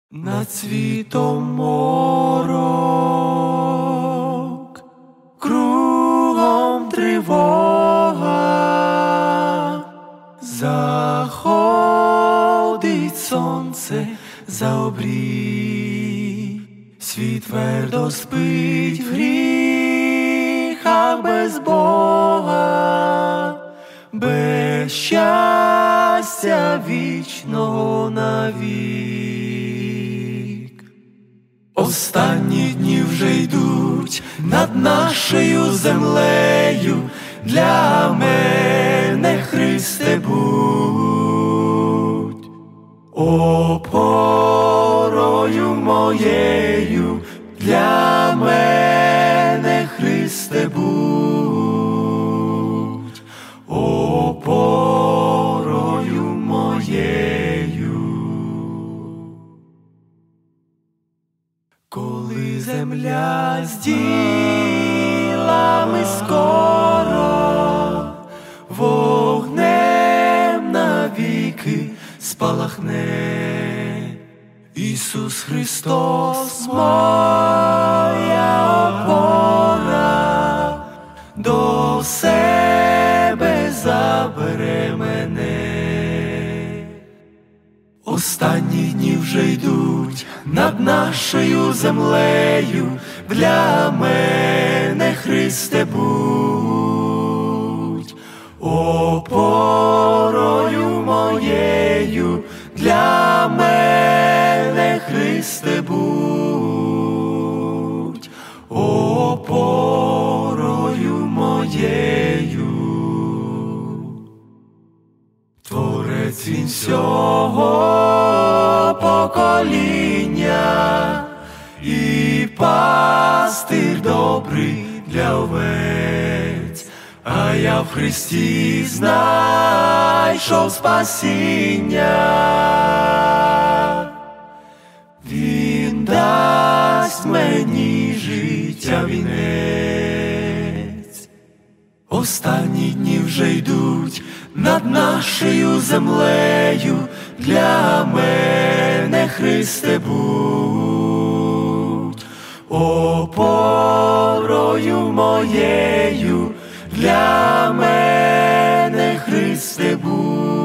Над світом морок, кругом тривога, заходить сонце за обрій, світ твердо спить в гріхах без Бога, без щастя вічного навік. Останні дні вже йдуть над нашою землею, для мене, Христе, будь опорою моєю, для мене, Христе, будь опорою моєю. Коли земля з ділами скоро вогнем навіки спалахне, Ісус Христос моя опора, до себе забере мене. Останні дні вже йдуть над нашою землею, для мене, Христе, будь опорою моєю, для мене, Христе, будь опорою моєю. Творець він всього покоління і пастир добрий для овець, а я в Христі знайшов спасіння. Він дасть мені життя вінець. Останні дні вже йдуть над нашою землею, для мене, Христе, будь опорою моєю, для мене, Христе, будь